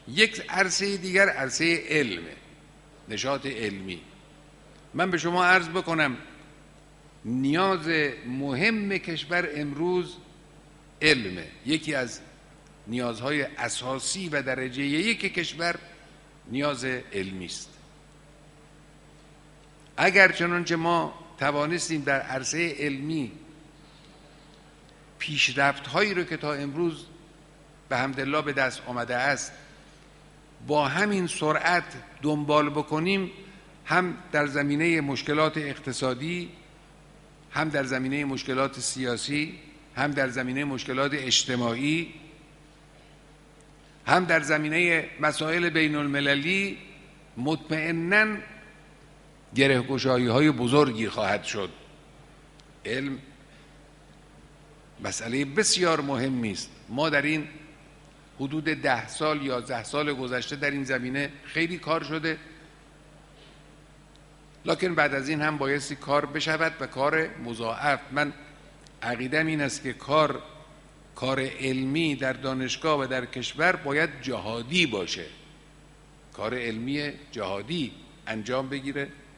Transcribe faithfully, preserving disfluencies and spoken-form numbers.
یک عرصه دیگر عرصه علمه، نشاط علمی. من به شما عرض بکنم نیاز مهم کشور امروز علمه. یکی از نیازهای اساسی و درجه یک کشور نیاز علمی است. اگر چنانچه ما توانستیم در عرصه علمی پیشرفت هایی رو که تا امروز به حمدالله به دست آمده است با همین سرعت دنبال بکنیم، هم در زمینه مشکلات اقتصادی، هم در زمینه مشکلات سیاسی، هم در زمینه مشکلات اجتماعی، هم در زمینه مسائل بین المللی، مطمئناً گره‌گشایی های بزرگی خواهد شد. علم مسئله بسیار مهمی است. ما در این حدود ده سال یا ده سال گذشته در این زمینه خیلی کار شده، لکن بعد از این هم بایستی کار بشود و کار مضاعف. من عقیدم این است که کار کار علمی در دانشگاه و در کشور باید جهادی باشه، کار علمی جهادی انجام بگیره